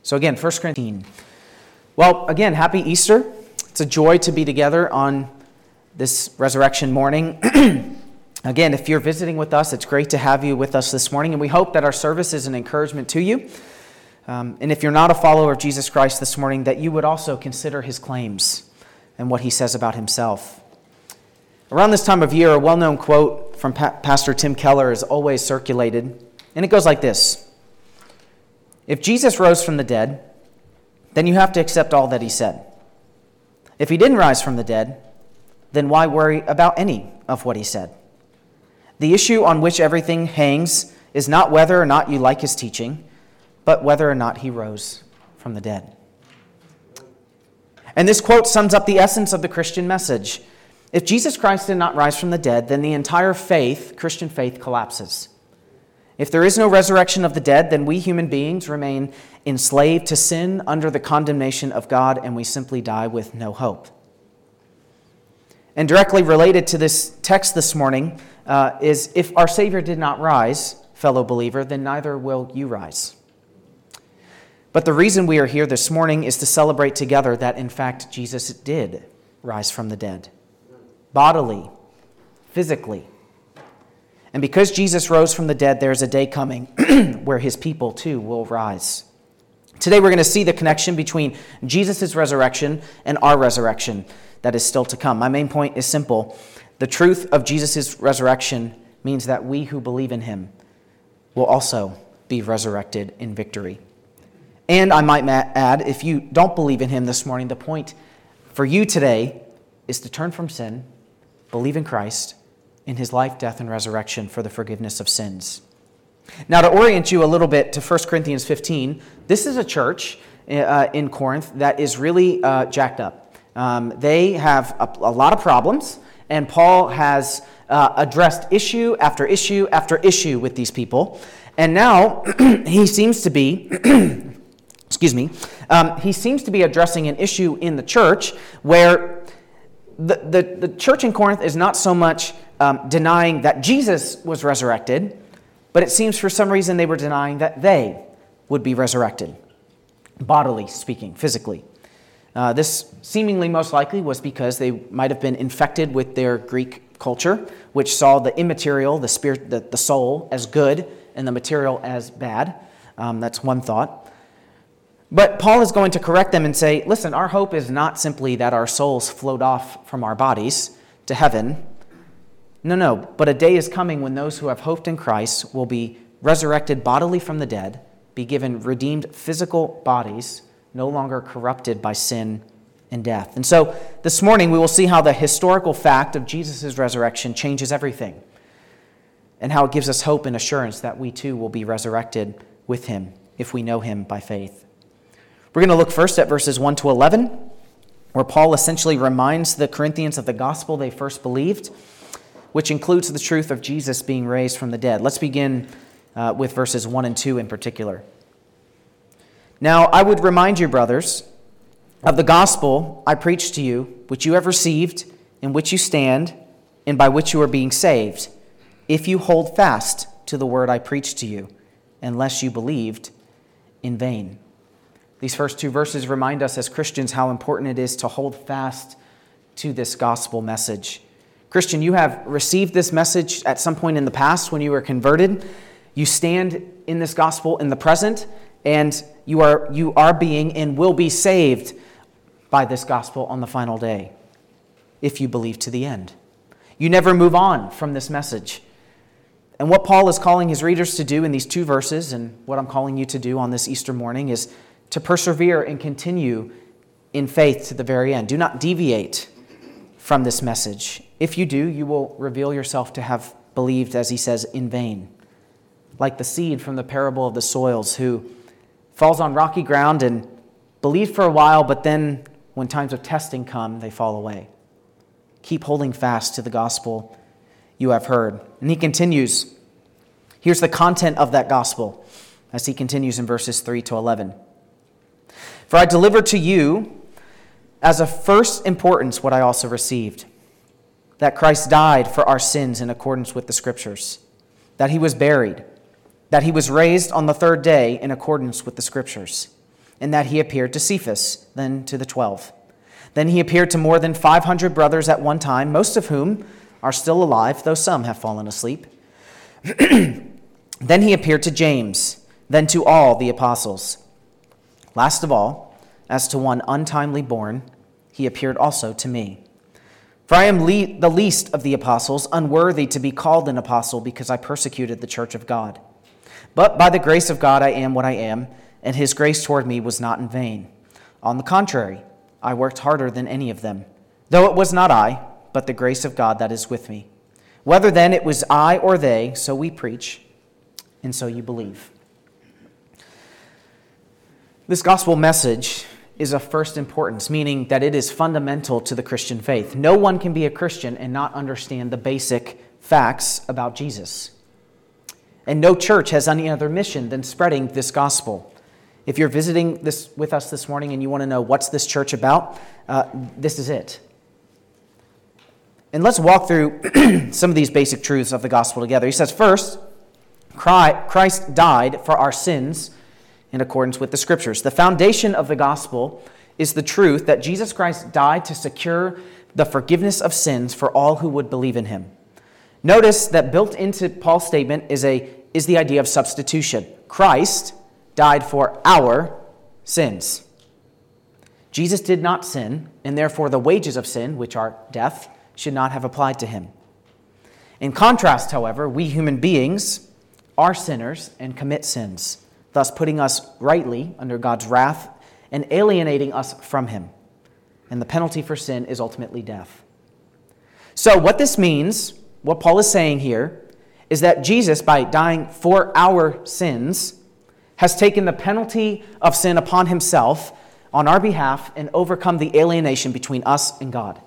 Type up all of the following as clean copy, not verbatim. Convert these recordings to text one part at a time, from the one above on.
So again, 1 Corinthians. Well, again, happy Easter. It's a joy to be together on this resurrection morning. Again, if you're visiting with us, it's great to have you with us this morning, and we hope that our service is an encouragement to you. And if you're not a follower of Jesus Christ this morning, that you would also consider his claims and what he says about himself. Around this time of year, a well-known quote from Pastor Tim Keller is always circulated, and it goes like this: if Jesus rose from the dead, then you have to accept all that he said. If he didn't rise from the dead, then why worry about any of what he said? The issue on which everything hangs is not whether or not you like his teaching, but whether or not he rose from the dead. And this quote sums up the essence of the Christian message. If Jesus Christ did not rise from the dead, then the entire faith, Christian faith, collapses. If there is no resurrection of the dead, then we human beings remain enslaved to sin under the condemnation of God, and we simply die with no hope. And directly related to this text this morning is, if our Savior did not rise, fellow believer, then neither will you rise. But the reason we are here this morning is to celebrate together that, in fact, Jesus did rise from the dead, bodily, physically. And because Jesus rose from the dead, there is a day coming where his people too will rise. Today we're going to see the connection between Jesus' resurrection and our resurrection that is still to come. My main point is simple. The truth of Jesus' resurrection means that we who believe in him will also be resurrected in victory. And I might add, if you don't believe in him this morning, the point for you today is to turn from sin, believe in Christ, in his life, death, and resurrection for the forgiveness of sins. Now, to orient you a little bit to 1 Corinthians 15, this is a church in Corinth that is really jacked up. They have a lot of problems, and Paul has addressed issue after issue after issue with these people. And now he seems to be, he seems to be addressing an issue in the church where the church in Corinth is not so much denying that Jesus was resurrected, but it seems for some reason they were denying that they would be resurrected, bodily speaking, physically. This seemingly most likely was because they might have been infected with their Greek culture, which saw the immaterial, the spirit, the soul, as good and the material as bad. That's one thought. But Paul is going to correct them and say, listen, our hope is not simply that our souls float off from our bodies to heaven. No, but a day is coming when those who have hoped in Christ will be resurrected bodily from the dead, be given redeemed physical bodies, no longer corrupted by sin and death. And so this morning we will see how the historical fact of Jesus' resurrection changes everything, and how it gives us hope and assurance that we too will be resurrected with him if we know him by faith. We're going to look first at verses 1 to 11, where Paul essentially reminds the Corinthians of the gospel they first believed, which includes the truth of Jesus being raised from the dead. Let's begin with verses 1 and 2 in particular. Now, I would remind you, brothers, of the gospel I preached to you, which you have received, in which you stand, and by which you are being saved, if you hold fast to the word I preached to you, unless you believed in vain. These first two verses remind us as Christians how important it is to hold fast to this gospel message. Christian, you have received this message at some point in the past when you were converted. You stand in this gospel in the present, and you are being and will be saved by this gospel on the final day, if you believe to the end. You never move on from this message. And what Paul is calling his readers to do in these two verses, and what I'm calling you to do on this Easter morning, is to persevere and continue in faith to the very end. Do not deviate from this message. If you do, you will reveal yourself to have believed, as he says, in vain. Like the seed from the parable of the soils, who falls on rocky ground and believes for a while, but then when times of testing come, they fall away. Keep holding fast to the gospel you have heard. And he continues. Here's the content of that gospel as he continues in verses 3 to 11. For I delivered to you as of first importance what I also received, that Christ died for our sins in accordance with the Scriptures, that he was buried, that he was raised on the third day in accordance with the Scriptures, and that he appeared to Cephas, then to the 12. Then he appeared to more than 500 brothers at one time, most of whom are still alive, though some have fallen asleep. Then he appeared to James, then to all the apostles. Last of all, as to one untimely born, he appeared also to me. For I am the least of the apostles, unworthy to be called an apostle because I persecuted the church of God. But by the grace of God I am what I am, and his grace toward me was not in vain. On the contrary, I worked harder than any of them, though it was not I, but the grace of God that is with me. Whether then it was I or they, so we preach, and so you believe. This gospel message is of first importance, meaning that it is fundamental to the Christian faith. No one can be a Christian and not understand the basic facts about Jesus. And no church has any other mission than spreading this gospel. If you're visiting this with us this morning and you want to know what's this church about, this is it. And let's walk through some of these basic truths of the gospel together. He says, first, Christ died for our sins in accordance with the Scriptures. The foundation of the gospel is the truth that Jesus Christ died to secure the forgiveness of sins for all who would believe in him. Notice that built into Paul's statement is the idea of substitution. Christ died for our sins. Jesus did not sin, and therefore the wages of sin, which are death, should not have applied to him. In contrast, however, we human beings are sinners and commit sins, thus putting us rightly under God's wrath and alienating us from him. And the penalty for sin is ultimately death. So what this means, what Paul is saying here, is that Jesus, by dying for our sins, has taken the penalty of sin upon himself on our behalf and overcome the alienation between us and God.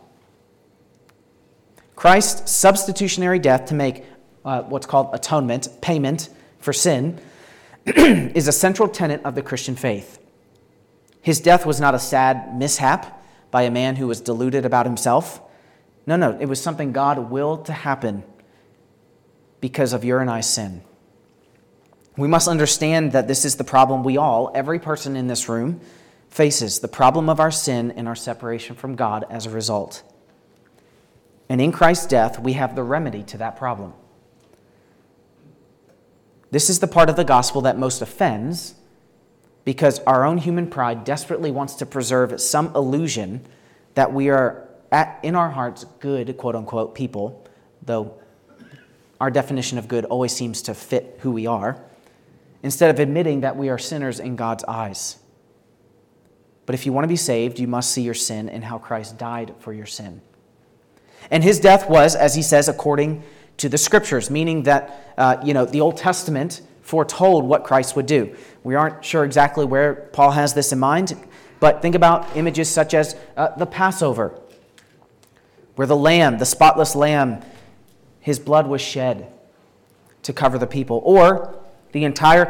Christ's substitutionary death to make what's called atonement, payment for sin, is a central tenet of the Christian faith. His death was not a sad mishap by a man who was deluded about himself. No, it was something God willed to happen because of your and I's sin. We must understand that this is the problem every person in this room, faces, the problem of our sin and our separation from God as a result. And in Christ's death, we have the remedy to that problem. This is the part of the gospel that most offends, because our own human pride desperately wants to preserve some illusion that we are, in our hearts, good, quote-unquote, people, though our definition of good always seems to fit who we are, instead of admitting that we are sinners in God's eyes. But if you want to be saved, you must see your sin and how Christ died for your sin. And his death was, as he says, according to the Scriptures, meaning that the Old Testament foretold what Christ would do. We aren't sure exactly where Paul has this in mind, but think about images such as the Passover, where the spotless lamb, his blood was shed to cover the people, or the entire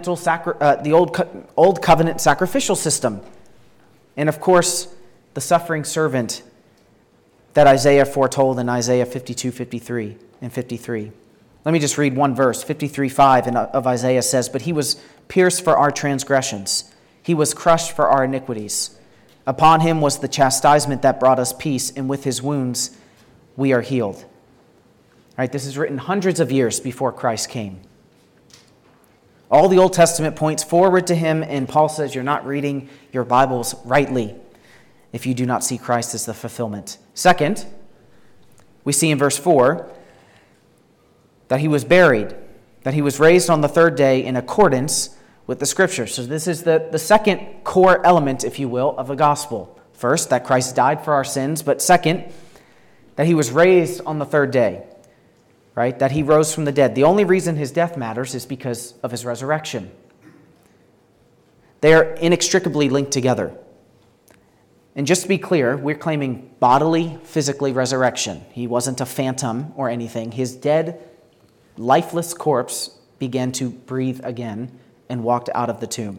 old covenant sacrificial system, and of course the suffering servant that Isaiah foretold in Isaiah 52, 53, and 53. Let me just read one verse. 53:5 of Isaiah says, "But he was pierced for our transgressions. He was crushed for our iniquities. Upon him was the chastisement that brought us peace, and with his wounds we are healed." All right, this is written hundreds of years before Christ came. All the Old Testament points forward to him, and Paul says you're not reading your Bibles rightly if you do not see Christ as the fulfillment. Second, we see in verse 4 that he was buried, that he was raised on the third day in accordance with the Scriptures. So this is the second core element, if you will, of the gospel. First, that Christ died for our sins, but second, that he was raised on the third day, right? That he rose from the dead. The only reason his death matters is because of his resurrection. They are inextricably linked together. And just to be clear, we're claiming bodily, physically resurrection. He wasn't a phantom or anything. His dead, lifeless corpse began to breathe again and walked out of the tomb.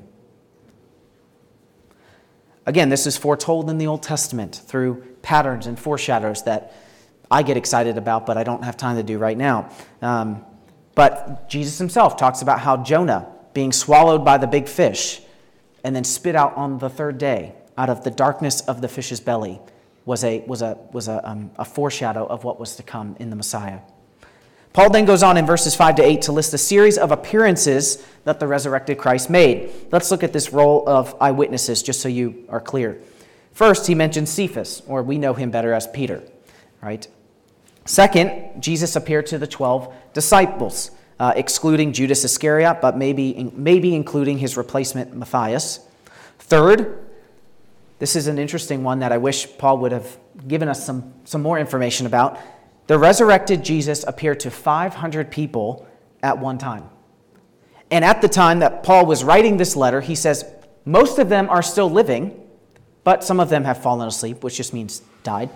Again, this is foretold in the Old Testament through patterns and foreshadows that I get excited about, but I don't have time to do right now. But Jesus himself talks about how Jonah being swallowed by the big fish and then spit out on the third day out of the darkness of the fish's belly was a foreshadow of what was to come in the Messiah. Paul then goes on in verses 5 to 8 to list a series of appearances that the resurrected Christ made. Let's look at this role of eyewitnesses just so you are clear. First, he mentions Cephas, or we know him better as Peter, right? Second, Jesus appeared to the 12 disciples, excluding Judas Iscariot, but maybe including his replacement Matthias. Third, this is an interesting one that I wish Paul would have given us some more information about. The resurrected Jesus appeared to 500 people at one time. And at the time that Paul was writing this letter, he says most of them are still living, but some of them have fallen asleep, which just means died.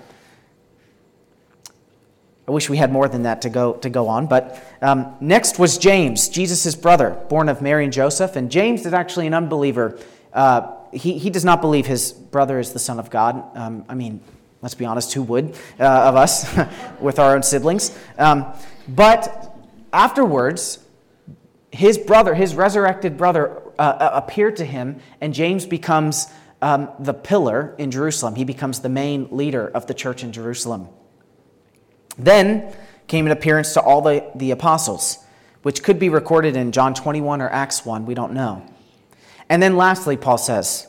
I wish we had more than that to go on. But next was James, Jesus' brother, born of Mary and Joseph. And James is actually an unbeliever. He does not believe his brother is the Son of God. Let's be honest, who would of us with our own siblings? But afterwards, his resurrected brother, appeared to him, and James becomes the pillar in Jerusalem. He becomes the main leader of the church in Jerusalem. Then came an appearance to all the apostles, which could be recorded in John 21 or Acts 1. We don't know. And then lastly, Paul says,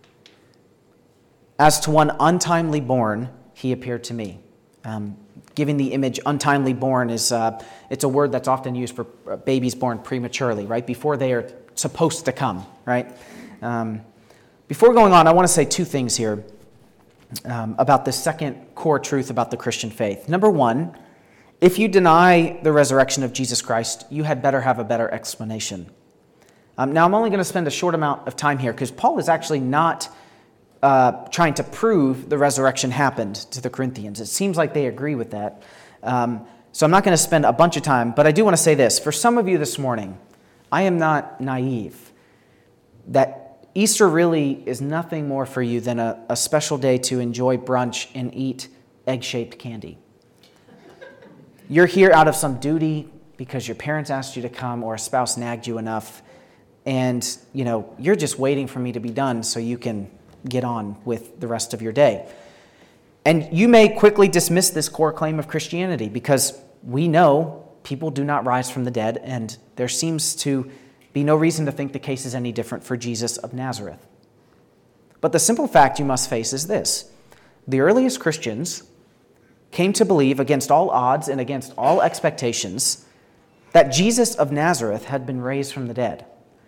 as to one untimely born, he appeared to me. Giving the image untimely born is it's a word that's often used for babies born prematurely, right? Before they are supposed to come, right? Before going on, I want to say two things here about the second core truth about the Christian faith. Number one, if you deny the resurrection of Jesus Christ, you had better have a better explanation. Now, I'm only going to spend a short amount of time here because Paul is actually not trying to prove the resurrection happened to the Corinthians. It seems like they agree with that. So I'm not going to spend a bunch of time, but I do want to say this. For some of you this morning, I am not naive that Easter really is nothing more for you than a special day to enjoy brunch and eat egg-shaped candy. You're here out of some duty because your parents asked you to come or a spouse nagged you enough, and you're just waiting for me to be done so you can get on with the rest of your day. And you may quickly dismiss this core claim of Christianity because we know people do not rise from the dead, and there seems to be no reason to think the case is any different for Jesus of Nazareth. But the simple fact you must face is this: the earliest Christians came to believe against all odds and against all expectations that Jesus of Nazareth had been raised from the dead.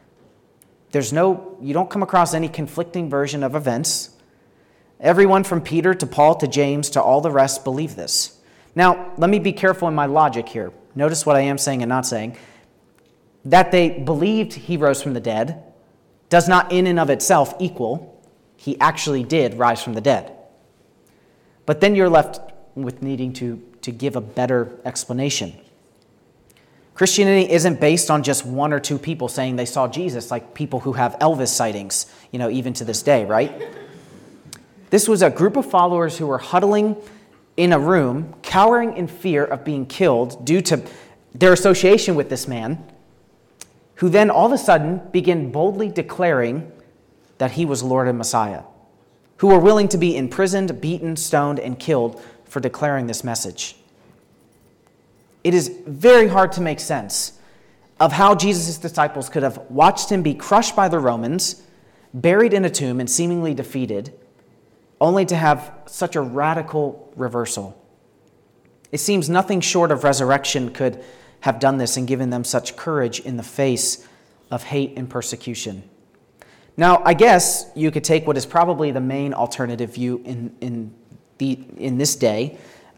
You don't come across any conflicting version of events. Everyone from Peter to Paul to James to all the rest believe this. Now, let me be careful in my logic here. Notice what I am saying and not saying. That they believed he rose from the dead does not in and of itself equal he actually did rise from the dead. But then you're left with needing to give a better explanation. Christianity isn't based on just one or two people saying they saw Jesus, like people who have Elvis sightings, even to this day, right? This was a group of followers who were huddling in a room, cowering in fear of being killed due to their association with this man, who then all of a sudden began boldly declaring that he was Lord and Messiah, who were willing to be imprisoned, beaten, stoned, and killed for declaring this message. It is very hard to make sense of how Jesus' disciples could have watched him be crushed by the Romans, buried in a tomb, and seemingly defeated, only to have such a radical reversal. It seems nothing short of resurrection could have done this and given them such courage in the face of hate and persecution. Now, I guess you could take what is probably the main alternative view in this day,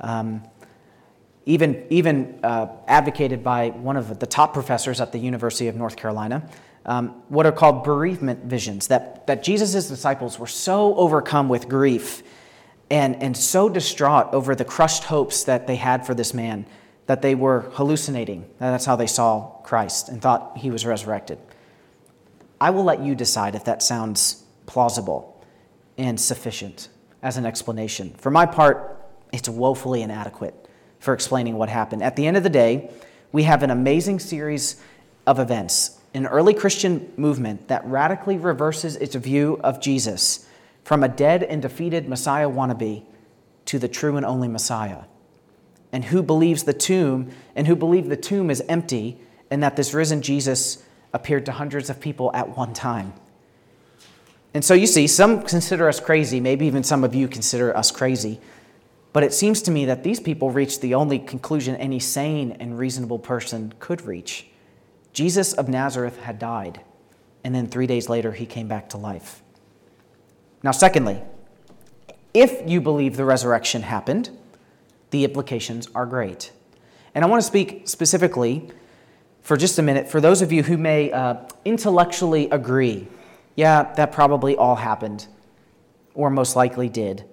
even advocated by one of the top professors at the University of North Carolina, what are called bereavement visions, that Jesus' disciples were so overcome with grief and so distraught over the crushed hopes that they had for this man that they were hallucinating. That's how they saw Christ and thought he was resurrected. I will let you decide if that sounds plausible and sufficient as an explanation. For my part, it's woefully inadequate for explaining what happened. At the end of the day, we have an amazing series of events an early Christian movement that radically reverses its view of Jesus from a dead and defeated Messiah wannabe to the true and only Messiah, and who believe the tomb is empty and that this risen Jesus appeared to hundreds of people at one time. And so you see, some consider us crazy, maybe even some of you consider us crazy, but it seems to me that these people reached the only conclusion any sane and reasonable person could reach. Jesus of Nazareth had died, and then 3 days later he came back to life. Now, secondly, if you believe the resurrection happened, the implications are great. And I want to speak specifically for just a minute for those of you who may intellectually agree, yeah, that probably all happened, or most likely did.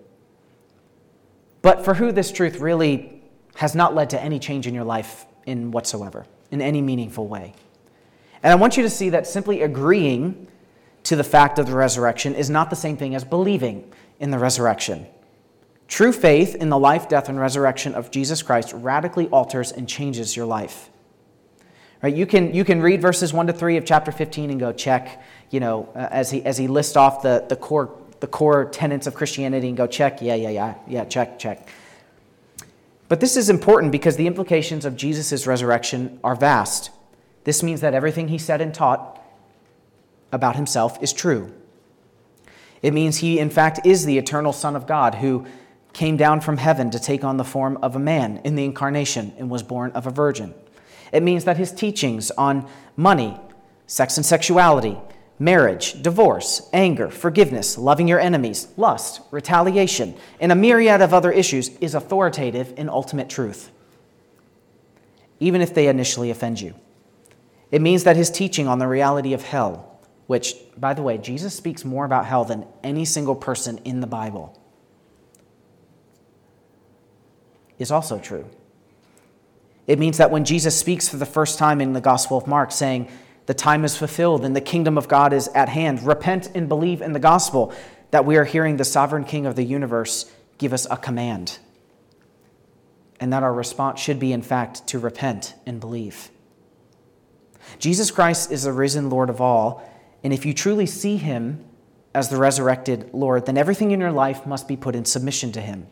But for who this truth really has not led to any change in your life in whatsoever, in any meaningful way. And I want you to see that simply agreeing to the fact of the resurrection is not the same thing as believing in the resurrection. True faith in the life, death, and resurrection of Jesus Christ radically alters and changes your life. Right? You can read verses 1 to 3 of chapter 15 and go check, as he lists off the core tenets of Christianity and go check, yeah, check. But this is important because the implications of Jesus' resurrection are vast. This means that everything he said and taught about himself is true. It means he, in fact, is the eternal Son of God who came down from heaven to take on the form of a man in the incarnation and was born of a virgin. It means that his teachings on money, sex and sexuality, marriage, divorce, anger, forgiveness, loving your enemies, lust, retaliation, and a myriad of other issues is authoritative in ultimate truth, even if they initially offend you. It means that his teaching on the reality of hell, which, by the way, Jesus speaks more about hell than any single person in the Bible, is also true. It means that when Jesus speaks for the first time in the Gospel of Mark, saying, "The time is fulfilled and the kingdom of God is at hand. Repent and believe in the gospel," that we are hearing the sovereign King of the universe give us a command. And that our response should be, in fact, to repent and believe. Jesus Christ is the risen Lord of all, and if you truly see him as the resurrected Lord, then everything in your life must be put in submission to him.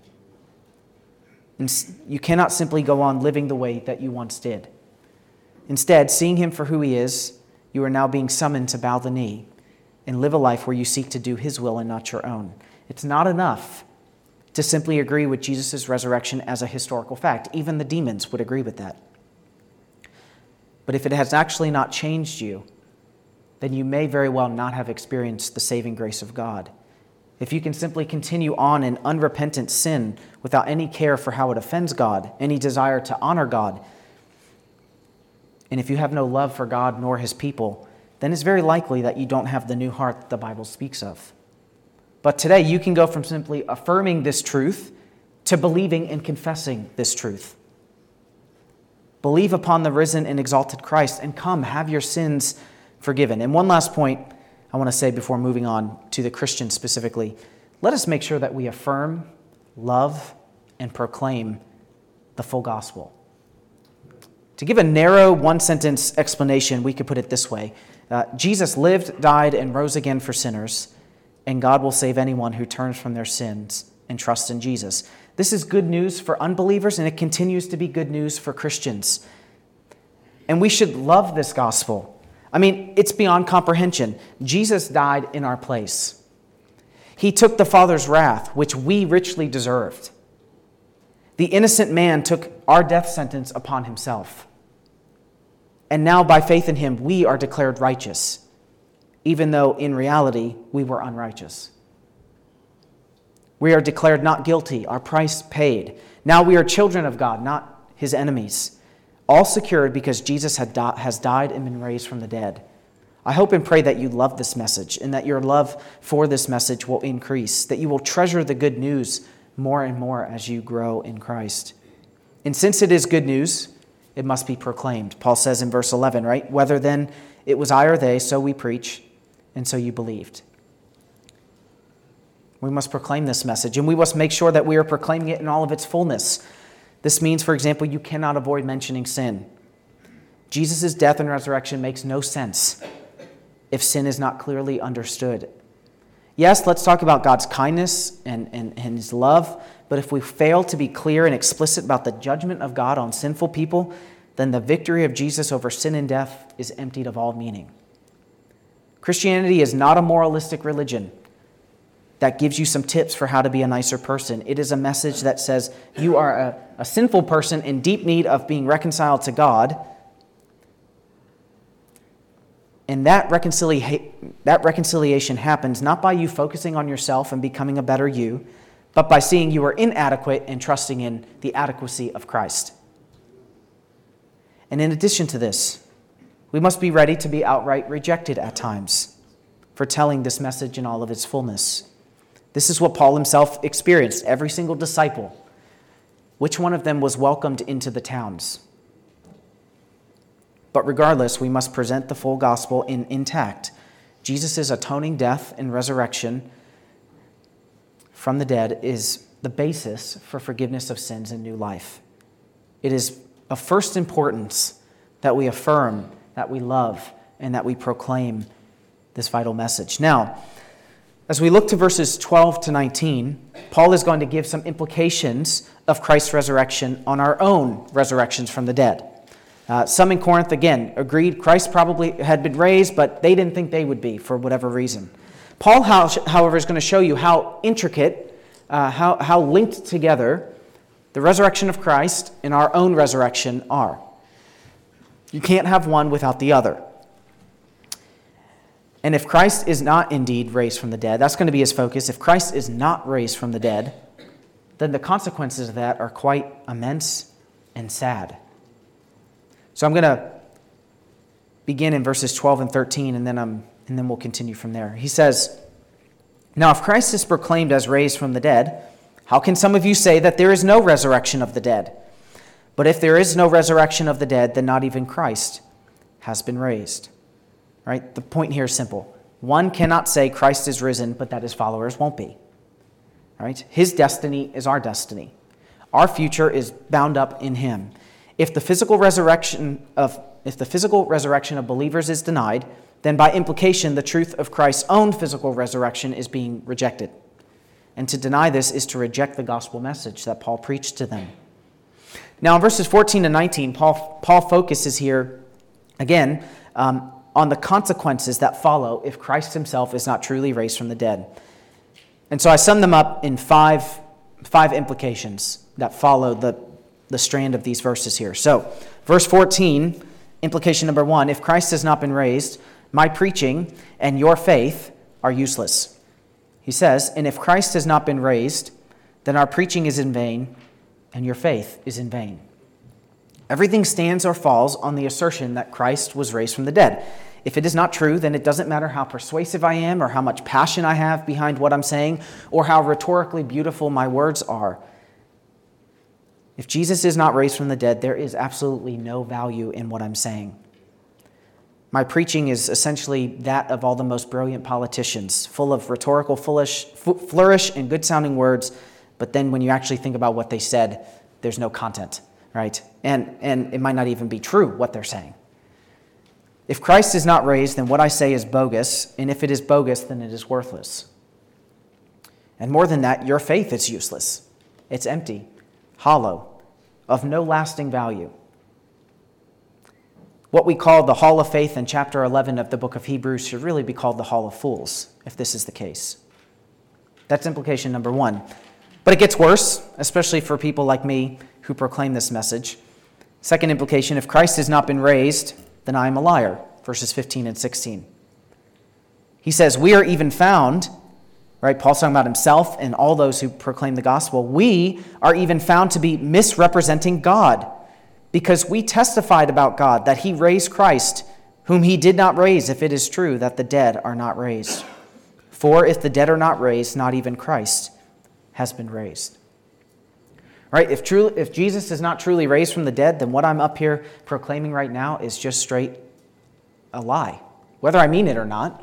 And you cannot simply go on living the way that you once did. Instead, seeing him for who he is, you are now being summoned to bow the knee and live a life where you seek to do his will and not your own. It's not enough to simply agree with Jesus' resurrection as a historical fact. Even the demons would agree with that. But if it has actually not changed you, then you may very well not have experienced the saving grace of God. If you can simply continue on in unrepentant sin without any care for how it offends God, any desire to honor God, and if you have no love for God nor his people, then it's very likely that you don't have the new heart that the Bible speaks of. But today you can go from simply affirming this truth to believing and confessing this truth. Believe upon the risen and exalted Christ and come, have your sins forgiven. And one last point I want to say before moving on to the Christian specifically. Let us make sure that we affirm, love, and proclaim the full gospel. To give a narrow one-sentence explanation, we could put it this way. Jesus lived, died, and rose again for sinners, and God will save anyone who turns from their sins and trusts in Jesus. This is good news for unbelievers, and it continues to be good news for Christians. And we should love this gospel. I mean, it's beyond comprehension. Jesus died in our place. He took the Father's wrath, which we richly deserved. The innocent man took our death sentence upon himself. And now, by faith in him, we are declared righteous, even though in reality we were unrighteous. We are declared not guilty, our price paid. Now we are children of God, not his enemies. All secured because Jesus has died and been raised from the dead. I hope and pray that you love this message and that your love for this message will increase, that you will treasure the good news more and more as you grow in Christ. And since it is good news, it must be proclaimed. Paul says in verse 11, right? Whether then it was I or they, so we preach, and so you believed. We must proclaim this message, and we must make sure that we are proclaiming it in all of its fullness. This means, for example, you cannot avoid mentioning sin. Jesus' death and resurrection makes no sense if sin is not clearly understood. Yes, let's talk about God's kindness and his love, but if we fail to be clear and explicit about the judgment of God on sinful people, then the victory of Jesus over sin and death is emptied of all meaning. Christianity is not a moralistic religion that gives you some tips for how to be a nicer person. It is a message that says you are a sinful person in deep need of being reconciled to God. And that reconciliation happens not by you focusing on yourself and becoming a better you, but by seeing you are inadequate and trusting in the adequacy of Christ. And in addition to this, we must be ready to be outright rejected at times for telling this message in all of its fullness. This is what Paul himself experienced. Every single disciple, which one of them was welcomed into the towns? But regardless, we must present the full gospel intact. Jesus' atoning death and resurrection from the dead is the basis for forgiveness of sins and new life. It is of first importance that we affirm, that we love, and that we proclaim this vital message. Now, as we look to verses 12 to 19, Paul is going to give some implications of Christ's resurrection on our own resurrections from the dead. Some in Corinth, again, agreed Christ probably had been raised, but they didn't think they would be for whatever reason. Paul, however, is going to show you how intricate, how linked together the resurrection of Christ and our own resurrection are. You can't have one without the other. And if Christ is not indeed raised from the dead, that's going to be his focus. If Christ is not raised from the dead, then the consequences of that are quite immense and sad. So I'm going to begin in verses 12 and 13, and then we'll continue from there. He says, "Now if Christ is proclaimed as raised from the dead, how can some of you say that there is no resurrection of the dead? But if there is no resurrection of the dead, then not even Christ has been raised." Right? The point here is simple. One cannot say Christ is risen, but that his followers won't be. Right? His destiny is our destiny. Our future is bound up in him. If the physical resurrection of believers is denied, then by implication the truth of Christ's own physical resurrection is being rejected. And to deny this is to reject the gospel message that Paul preached to them. Now in verses 14 to 19, Paul focuses here, again, on the consequences that follow if Christ himself is not truly raised from the dead. And so I sum them up in five implications that follow the strand of these verses here. So, verse 14, implication number 1, if Christ has not been raised, my preaching and your faith are useless. He says, and if Christ has not been raised, then our preaching is in vain and your faith is in vain. Everything stands or falls on the assertion that Christ was raised from the dead. If it is not true, then it doesn't matter how persuasive I am or how much passion I have behind what I'm saying or how rhetorically beautiful my words are. If Jesus is not raised from the dead, there is absolutely no value in what I'm saying. My preaching is essentially that of all the most brilliant politicians, full of rhetorical flourish and good-sounding words, but then when you actually think about what they said, there's no content, right? And it might not even be true what they're saying. If Christ is not raised, then what I say is bogus, and if it is bogus, then it is worthless. And more than that, your faith is useless. It's empty, hollow, of no lasting value. What we call the Hall of Faith in chapter 11 of the book of Hebrews should really be called the Hall of Fools, if this is the case. That's implication number 1. But it gets worse, especially for people like me who proclaim this message. Second implication, if Christ has not been raised, then I am a liar, verses 15 and 16. He says, we are even found, right? Paul's talking about himself and all those who proclaim the gospel. We are even found to be misrepresenting God because we testified about God that he raised Christ, whom he did not raise, if it is true that the dead are not raised. For if the dead are not raised, not even Christ has been raised. Right? If Jesus is not truly raised from the dead, then what I'm up here proclaiming right now is just straight a lie. Whether I mean it or not,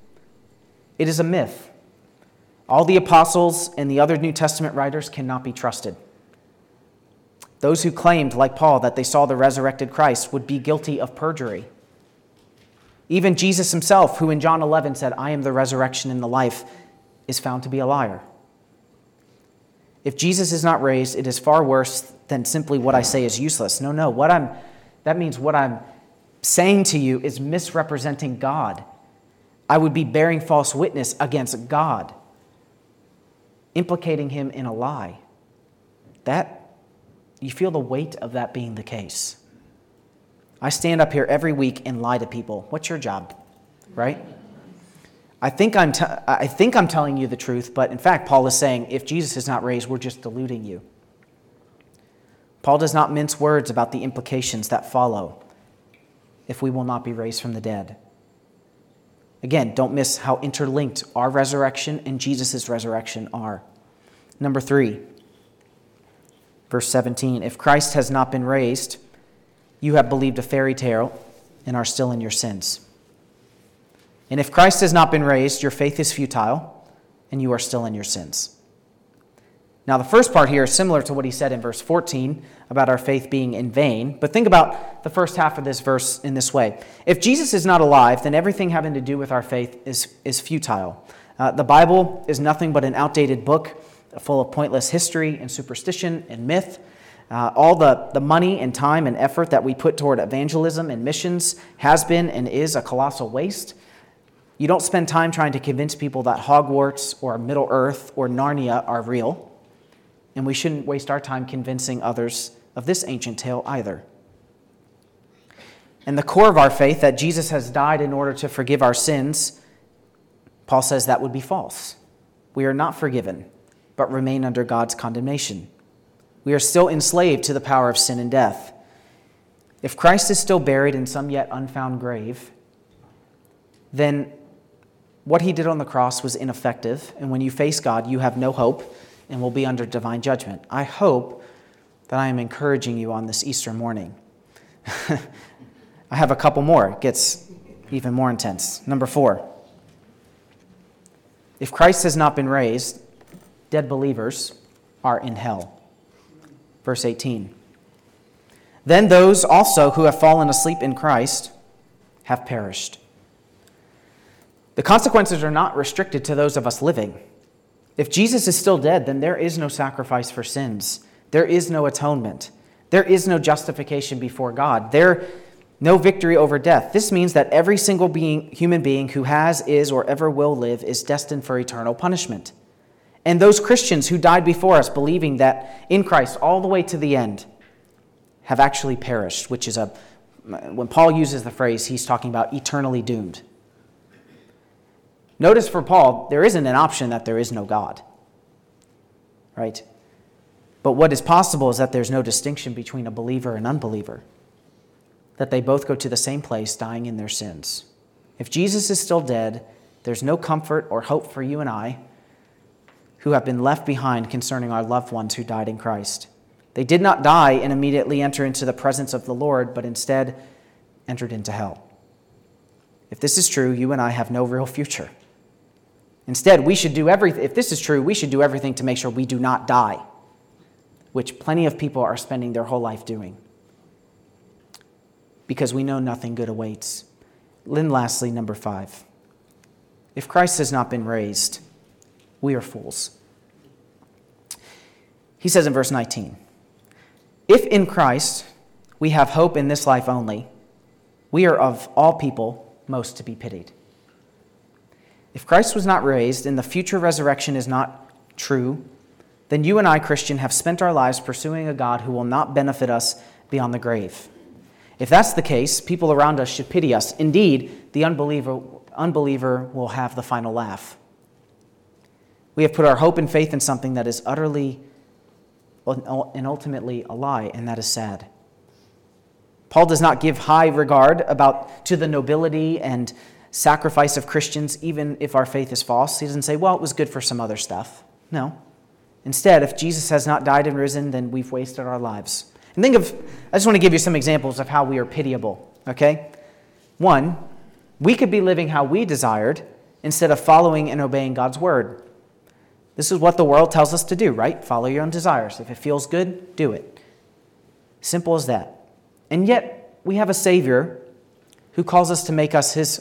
it is a myth. All the apostles and the other New Testament writers cannot be trusted. Those who claimed, like Paul, that they saw the resurrected Christ would be guilty of perjury. Even Jesus himself, who in John 11 said, "I am the resurrection and the life," is found to be a liar. If Jesus is not raised, it is far worse than simply what I say is useless. No, that means what I'm saying to you is misrepresenting God. I would be bearing false witness against God, implicating him in a lie. You feel the weight of that being the case. I stand up here every week and lie to people. What's your job, right? I think I'm telling you the truth, but in fact, Paul is saying, if Jesus is not raised, we're just deluding you. Paul does not mince words about the implications that follow if we will not be raised from the dead. Again, don't miss how interlinked our resurrection and Jesus' resurrection are. Number 3, verse 17, if Christ has not been raised, you have believed a fairy tale and are still in your sins. And if Christ has not been raised, your faith is futile, and you are still in your sins. Now, the first part here is similar to what he said in verse 14 about our faith being in vain, but think about the first half of this verse in this way. If Jesus is not alive, then everything having to do with our faith is futile. The Bible is nothing but an outdated book full of pointless history and superstition and myth. All the money and time and effort that we put toward evangelism and missions has been and is a colossal waste. You don't spend time trying to convince people that Hogwarts or Middle Earth or Narnia are real, and we shouldn't waste our time convincing others of this ancient tale either. And the core of our faith, that Jesus has died in order to forgive our sins, Paul says that would be false. We are not forgiven, but remain under God's condemnation. We are still enslaved to the power of sin and death. If Christ is still buried in some yet unfound grave, then what he did on the cross was ineffective, and when you face God, you have no hope and will be under divine judgment. I hope that I am encouraging you on this Easter morning. I have a couple more. It gets even more intense. Number 4. If Christ has not been raised, dead believers are in hell. Verse 18. Then those also who have fallen asleep in Christ have perished. The consequences are not restricted to those of us living. If Jesus is still dead, then there is no sacrifice for sins. There is no atonement. There is no justification before God. No victory over death. This means that every single human being who has, is, or ever will live is destined for eternal punishment. And those Christians who died before us, believing that in Christ all the way to the end, have actually perished, which is when Paul uses the phrase, he's talking about eternally doomed. Notice for Paul, there isn't an option that there is no God, right? But what is possible is that there's no distinction between a believer and unbeliever, that they both go to the same place, dying in their sins. If Jesus is still dead, there's no comfort or hope for you and I who have been left behind concerning our loved ones who died in Christ. They did not die and immediately enter into the presence of the Lord, but instead entered into hell. If this is true, you and I have no real future. Instead, if this is true, we should do everything to make sure we do not die, which plenty of people are spending their whole life doing, because we know nothing good awaits. Then lastly, number 5. If Christ has not been raised, we are fools. He says in verse 19, if in Christ we have hope in this life only, we are of all people most to be pitied. If Christ was not raised and the future resurrection is not true, then you and I, Christian, have spent our lives pursuing a God who will not benefit us beyond the grave. If that's the case, people around us should pity us. Indeed, the unbeliever will have the final laugh. We have put our hope and faith in something that is utterly and ultimately a lie, and that is sad. Paul does not give high regard to the nobility and sacrifice of Christians, even if our faith is false. He doesn't say, well, it was good for some other stuff. No. Instead, if Jesus has not died and risen, then we've wasted our lives. And I just want to give you some examples of how we are pitiable, okay? 1, we could be living how we desired instead of following and obeying God's word. This is what the world tells us to do, right? Follow your own desires. If it feels good, do it. Simple as that. And yet we have a Savior who calls us to make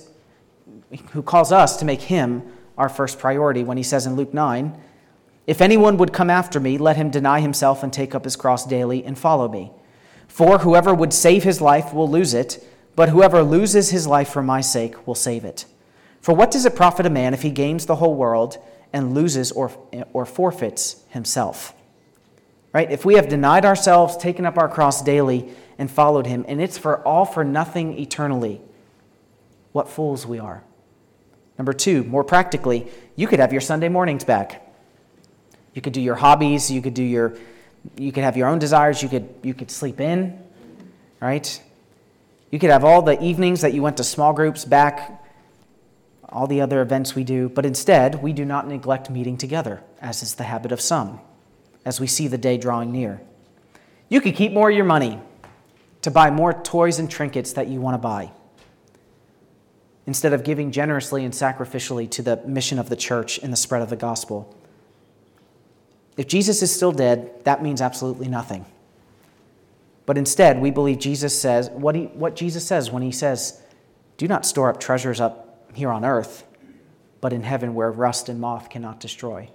him our first priority when he says in Luke 9, "If anyone would come after me, let him deny himself and take up his cross daily and follow me. For whoever would save his life will lose it, but whoever loses his life for my sake will save it. For what does it profit a man if he gains the whole world and loses or forfeits himself?" Right? If we have denied ourselves, taken up our cross daily, and followed him, and it's for nothing eternally, what fools we are. Number 2, more practically, you could have your Sunday mornings back. You could do your hobbies, you could have your own desires, you could sleep in, right? You could have all the evenings that you went to small groups back, all the other events we do, but instead, we do not neglect meeting together, as is the habit of some, as we see the day drawing near. You could keep more of your money to buy more toys and trinkets that you want to buy, instead of giving generously and sacrificially to the mission of the church and the spread of the gospel. If Jesus is still dead, that means absolutely nothing. But instead, we believe Jesus says what Jesus says when he says, "Do not store up treasures up here on earth, but in heaven where rust and moth cannot destroy."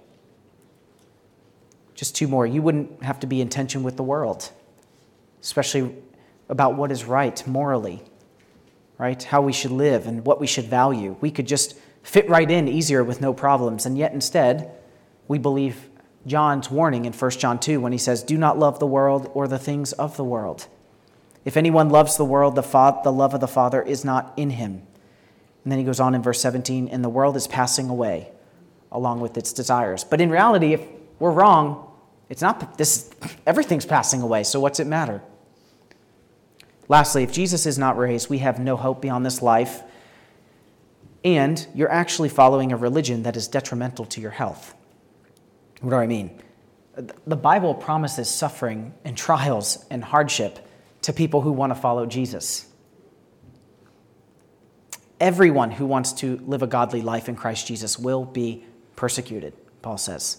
Just 2 more. You wouldn't have to be in tension with the world, especially about what is right morally, right? How we should live and what we should value. We could just fit right in easier with no problems. And yet instead, we believe John's warning in 1 John 2 when he says, "Do not love the world or the things of the world. If anyone loves the world, the love of the Father is not in him." And then he goes on in verse 17, "And the world is passing away along with its desires." But in reality, if we're wrong, it's not this. Everything's passing away, so what's it matter? Lastly, if Jesus is not raised, we have no hope beyond this life, and you're actually following a religion that is detrimental to your health. What do I mean? The Bible promises suffering and trials and hardship to people who want to follow Jesus. Everyone who wants to live a godly life in Christ Jesus will be persecuted, Paul says.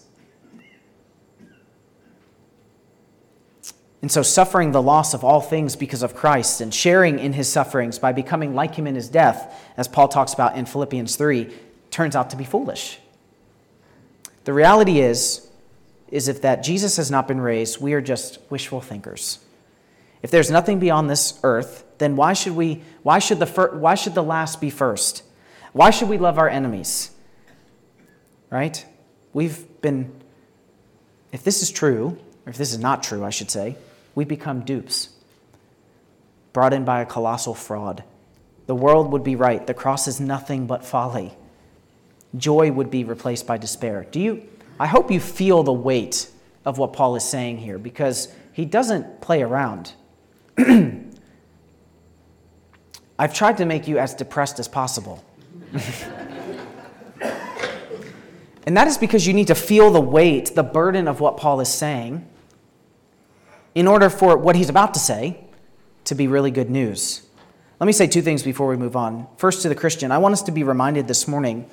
And so suffering the loss of all things because of Christ and sharing in his sufferings by becoming like him in his death, as Paul talks about in Philippians 3, turns out to be foolish. The reality is if that Jesus has not been raised, we are just wishful thinkers. If there's nothing beyond this earth, then why should the last be first? Why should we love our enemies? Right? If this is true, or if this is not true, I should say, we become dupes, brought in by a colossal fraud. The world would be right. The cross is nothing but folly. Joy would be replaced by despair. I hope you feel the weight of what Paul is saying here, because he doesn't play around. I've tried to make you as depressed as possible. And that is because you need to feel the weight, the burden of what Paul is saying, in order for what he's about to say to be really good news. Let me say 2 things before we move on. First, to the Christian, I want us to be reminded this morning,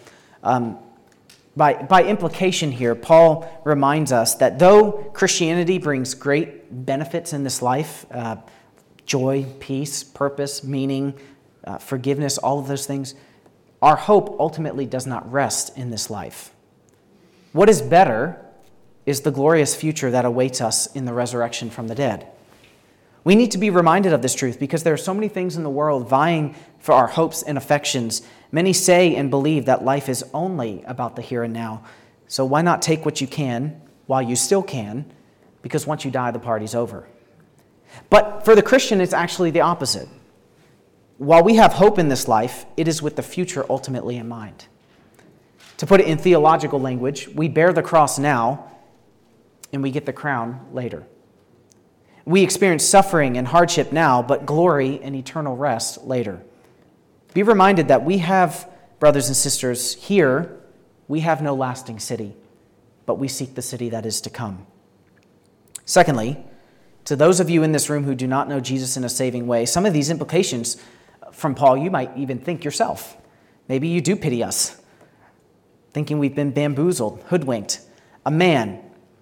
by implication here, Paul reminds us that though Christianity brings great benefits in this life, joy, peace, purpose, meaning, forgiveness, all of those things, our hope ultimately does not rest in this life. What is better is the glorious future that awaits us in the resurrection from the dead. We need to be reminded of this truth because there are so many things in the world vying for our hopes and affections. Many say and believe that life is only about the here and now. So why not take what you can while you still can? Because once you die, the party's over. But for the Christian, it's actually the opposite. While we have hope in this life, it is with the future ultimately in mind. To put it in theological language, we bear the cross now, and we get the crown later. We experience suffering and hardship now, but glory and eternal rest later. Be reminded that we have, brothers and sisters, here, we have no lasting city, but we seek the city that is to come. Secondly, to those of you in this room who do not know Jesus in a saving way, some of these implications from Paul, you might even think yourself. Maybe you do pity us, thinking we've been bamboozled, hoodwinked. A man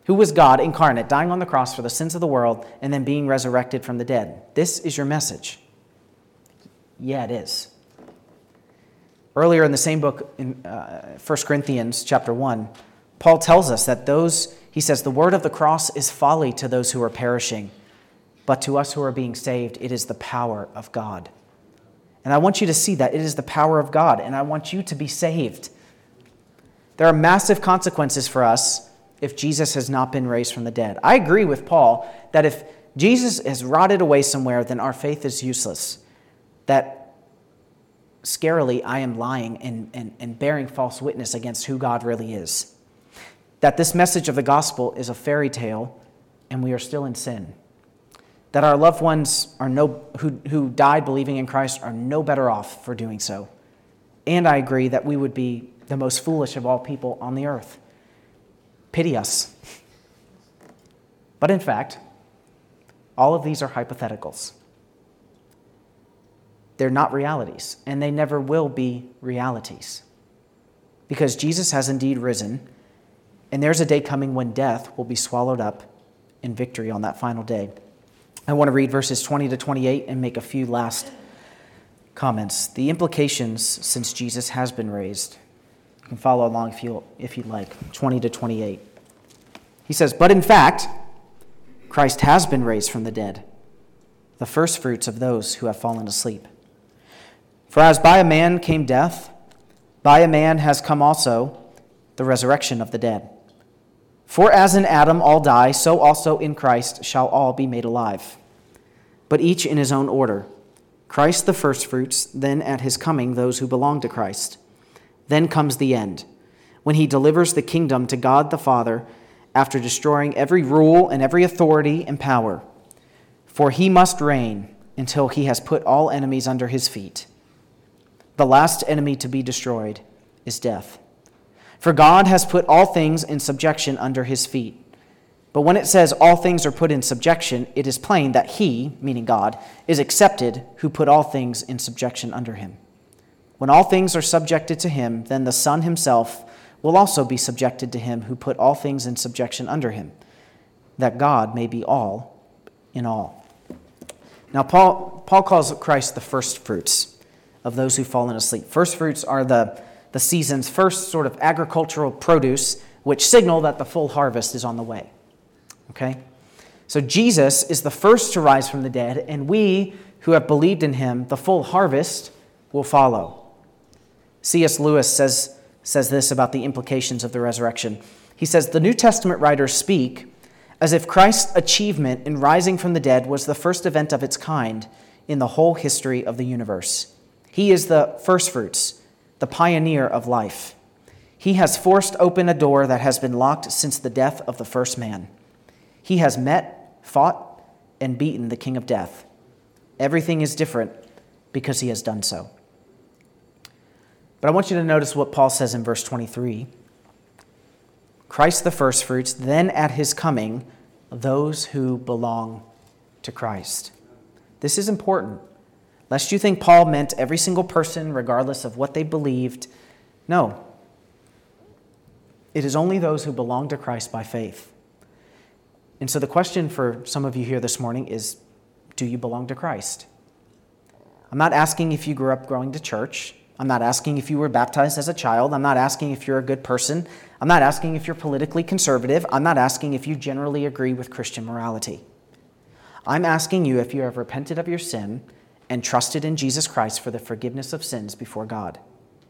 who was God incarnate, dying on the cross for the sins of the world, and then being resurrected from the dead. This is your message. Yeah, it is. Earlier in the same book, in 1 Corinthians chapter 1, Paul tells us that he says, the word of the cross is folly to those who are perishing, but to us who are being saved, it is the power of God. And I want you to see that it is the power of God, and I want you to be saved. There are massive consequences for us if Jesus has not been raised from the dead. I agree with Paul that if Jesus has rotted away somewhere, then our faith is useless. That scarily I am lying and bearing false witness against who God really is. That this message of the gospel is a fairy tale and we are still in sin. That our loved ones who died believing in Christ are no better off for doing so. And I agree that we would be the most foolish of all people on the earth. Pity us. But in fact, all of these are hypotheticals. They're not realities, and they never will be realities. Because Jesus has indeed risen, and there's a day coming when death will be swallowed up in victory on that final day. I want to read verses 20 to 28 and make a few last comments. The implications since Jesus has been raised. You can follow along if you'd like. 20 to 28. He says, "But in fact, Christ has been raised from the dead, the firstfruits of those who have fallen asleep. For as by a man came death, by a man has come also the resurrection of the dead. For as in Adam all die, so also in Christ shall all be made alive. But each in his own order. Christ the firstfruits, then at his coming those who belong to Christ. Then comes the end, when he delivers the kingdom to God the Father after destroying every rule and every authority and power. For he must reign until he has put all enemies under his feet. The last enemy to be destroyed is death. For God has put all things in subjection under his feet. But when it says all things are put in subjection, it is plain that he, meaning God, is accepted who put all things in subjection under him. When all things are subjected to him, then the Son himself will also be subjected to him who put all things in subjection under him, that God may be all in all." Now, Paul calls Christ the firstfruits of those who've fallen asleep. Firstfruits are the season's first sort of agricultural produce, which signal that the full harvest is on the way. Okay? So Jesus is the first to rise from the dead, and we who have believed in him, the full harvest will follow. C.S. Lewis says this about the implications of the resurrection. He says, "The New Testament writers speak as if Christ's achievement in rising from the dead was the first event of its kind in the whole history of the universe. He is the firstfruits, the pioneer of life. He has forced open a door that has been locked since the death of the first man. He has met, fought, and beaten the king of death. Everything is different because he has done so." But I want you to notice what Paul says in verse 23. Christ the firstfruits, then at his coming, those who belong to Christ. This is important. Lest you think Paul meant every single person, regardless of what they believed. No. It is only those who belong to Christ by faith. And so the question for some of you here this morning is, do you belong to Christ? I'm not asking if you grew up going to church. I'm not asking if you were baptized as a child. I'm not asking if you're a good person. I'm not asking if you're politically conservative. I'm not asking if you generally agree with Christian morality. I'm asking you if you have repented of your sin and trusted in Jesus Christ for the forgiveness of sins before God.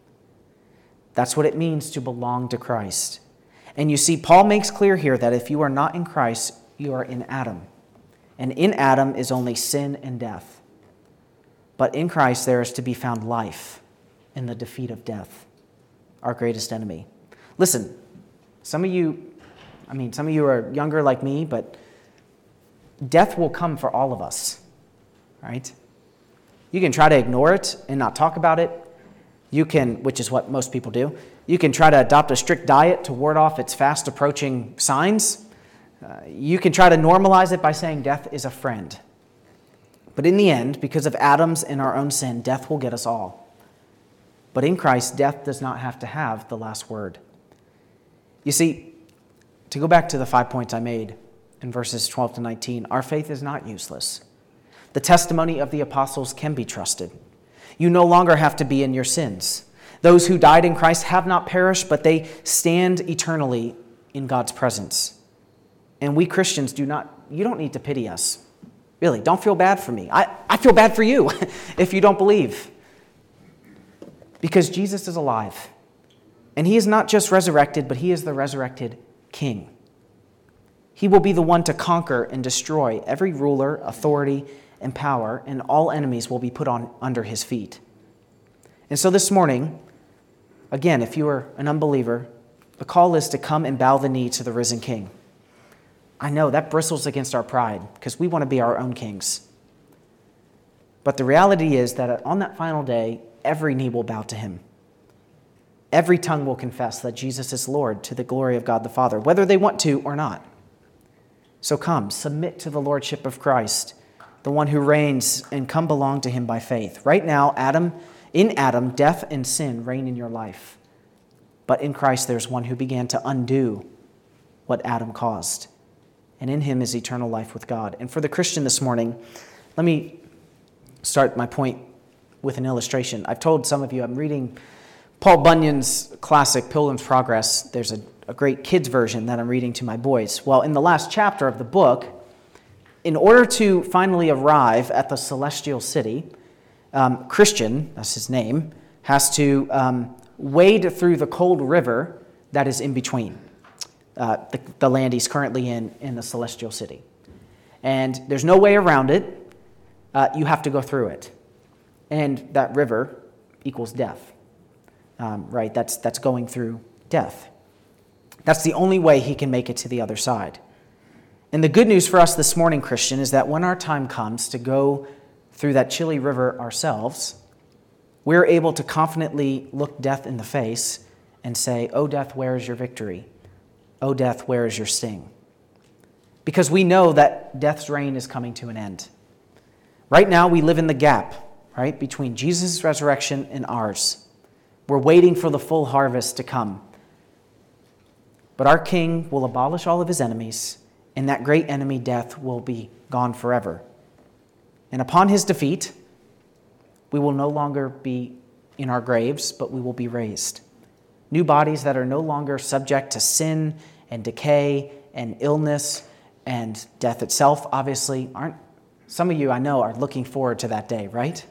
That's what it means to belong to Christ. And you see, Paul makes clear here that if you are not in Christ, you are in Adam. And in Adam is only sin and death. But in Christ there is to be found life in the defeat of death, our greatest enemy. Listen, some of you are younger like me, but death will come for all of us, right? You can try to ignore it and not talk about it. You can, which is what most people do, you can try to adopt a strict diet to ward off its fast approaching signs. You can try to normalize it by saying death is a friend. But in the end, because of Adam's and our own sin, death will get us all. But in Christ, death does not have to have the last word. You see, to go back to the 5 points I made in verses 12 to 19, our faith is not useless. The testimony of the apostles can be trusted. You no longer have to be in your sins. Those who died in Christ have not perished, but they stand eternally in God's presence. And we Christians you don't need to pity us. Really, don't feel bad for me. I feel bad for you if you don't believe. Because Jesus is alive. And he is not just resurrected, but he is the resurrected King. He will be the one to conquer and destroy every ruler, authority, and power, and all enemies will be put under his feet. And so this morning, again, if you are an unbeliever, the call is to come and bow the knee to the risen King. I know that bristles against our pride because we want to be our own kings. But the reality is that on that final day, every knee will bow to him. Every tongue will confess that Jesus is Lord to the glory of God the Father, whether they want to or not. So come, submit to the lordship of Christ, the one who reigns, and come belong to him by faith. Right now, in Adam, death and sin reign in your life. But in Christ, there's one who began to undo what Adam caused. And in him is eternal life with God. And for the Christian this morning, let me start my point with an illustration. I've told some of you I'm reading Paul Bunyan's classic Pilgrim's Progress. There's a great kids version that I'm reading to my boys. Well, in the last chapter of the book, in order to finally arrive at the celestial city, Christian, that's his name, has to wade through the cold river that is in between the land he's currently in the celestial city. And there's no way around it. You have to go through it. And that river equals death, right? That's going through death. That's the only way he can make it to the other side. And the good news for us this morning, Christian, is that when our time comes to go through that chilly river ourselves, we're able to confidently look death in the face and say, "O death, where is your victory? O death, where is your sting?" Because we know that death's reign is coming to an end. Right now, we live in the gap, right, between Jesus' resurrection and ours. We're waiting for the full harvest to come. But our King will abolish all of his enemies, and that great enemy, death, will be gone forever. And upon his defeat, we will no longer be in our graves, but we will be raised. New bodies that are no longer subject to sin and decay and illness and death itself, obviously, aren't. Some of you, I know, are looking forward to that day, right?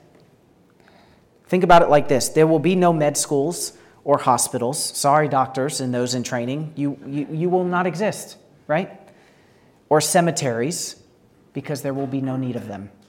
Think about it like this. There will be no med schools or hospitals. Sorry, doctors and those in training. You will not exist, right? Or cemeteries, because there will be no need of them.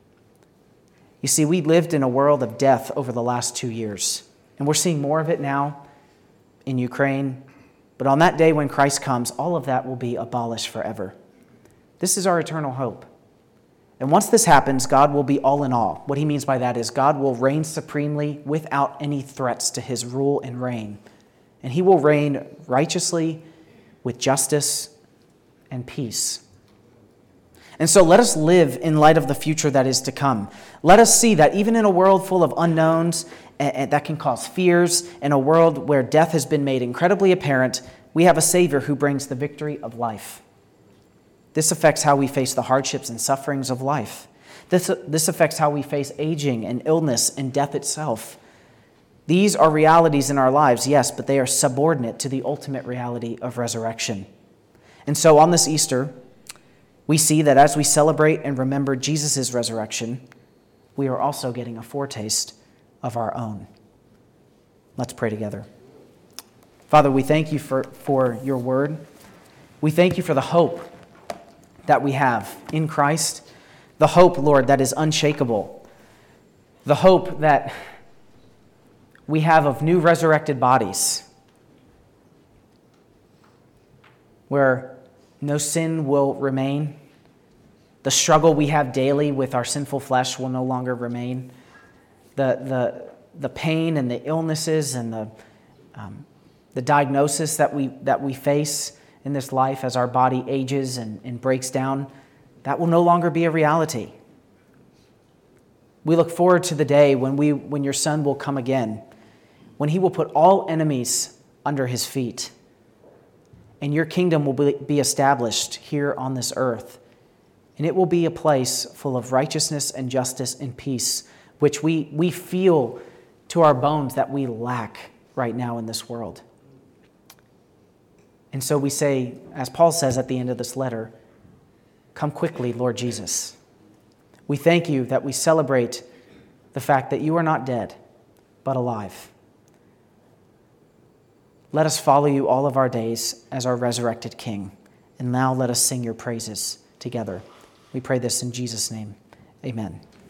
You see, we lived in a world of death over the last 2 years, and we're seeing more of it now in Ukraine. But on that day when Christ comes, all of that will be abolished forever. This is our eternal hope. And once this happens, God will be all in all. What he means by that is God will reign supremely without any threats to his rule and reign. And he will reign righteously with justice and peace. And so let us live in light of the future that is to come. Let us see that even in a world full of unknowns and that can cause fears, in a world where death has been made incredibly apparent, we have a Savior who brings the victory of life. This affects how we face the hardships and sufferings of life. This affects how we face aging and illness and death itself. These are realities in our lives, yes, but they are subordinate to the ultimate reality of resurrection. And so on this Easter, we see that as we celebrate and remember Jesus' resurrection, we are also getting a foretaste of our own. Let's pray together. Father, we thank you for your word. We thank you for the hope that we have in Christ, the hope, Lord, that is unshakable, the hope that we have of new resurrected bodies, where no sin will remain. The struggle we have daily with our sinful flesh will no longer remain. The pain and the illnesses and the diagnosis that we face in this life as our body ages and breaks down, that will no longer be a reality. We look forward to the day when your Son will come again, when he will put all enemies under his feet. and your kingdom will be established here on this earth. And it will be a place full of righteousness and justice and peace, which we feel to our bones that we lack right now in this world. And so we say, as Paul says at the end of this letter, come quickly, Lord Jesus. We thank you that we celebrate the fact that you are not dead, but alive. Let us follow you all of our days as our resurrected King. And now let us sing your praises together. We pray this in Jesus' name. Amen.